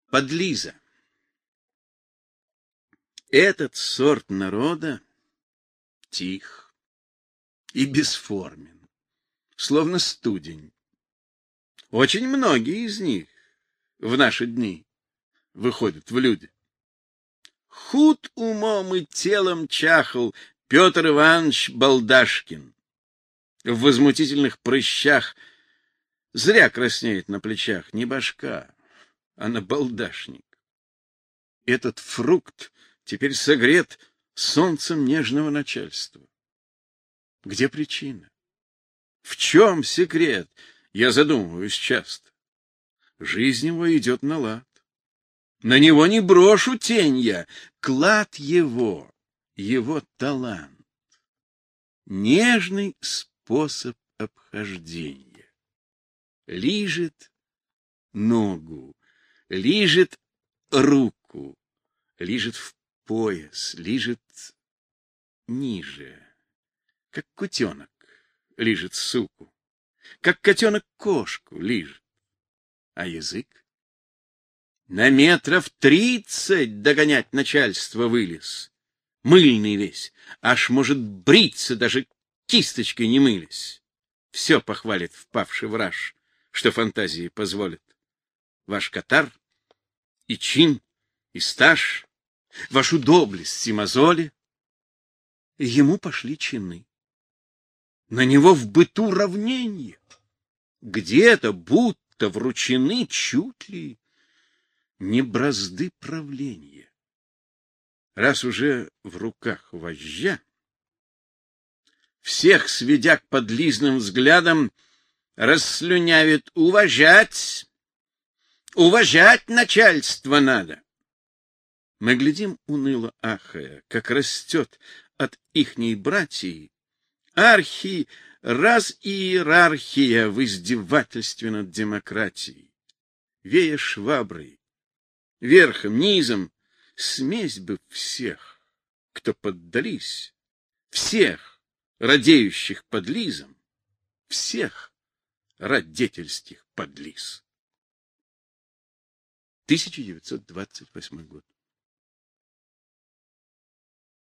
Подлиза. Этот сорт народа тих и бесформен, словно студень. Очень многие из них в наши дни выходят в люди. Худ умом и телом чахл Петр Иванович Балдашкин. В возмутительных прыщах зря краснеет на плечах не башка, а набалдашник. Этот фрукт теперь согрет солнцем нежного начальства. Где причина? В чем секрет? Я задумываюсь часто. Жизнь его идет на лад. На него не брошу тень я. Клад его, его талант. Нежный способ обхождения. Лижет ногу, лижет руку, лижет в пояс, лижет ниже, как кутенок лижет суку, как котенок кошку лижет. А язык? На метров 30 догонять начальство вылез. Мыльный весь, аж может бриться, даже кисточкой не мылись. Все похвалит впавший враж, что фантазии позволит. Ваш катар и чин, и стаж, вашу доблесть и мозоли. Ему пошли чины. На него в быту равненье. Где-то будто вручены чуть ли не бразды правления. Раз уже в руках вожжа, всех, сведя к подлизным взглядам, расслюнявит: уважать, уважать начальство надо. Мы глядим уныло ахая, как растет от ихней братьи иерархия в издевательстве над демократией. Вея шваброй, верхом, низом, смесь бы всех, кто поддались, всех, радеющих подлизам, всех радетельских подлиз. 1928 год.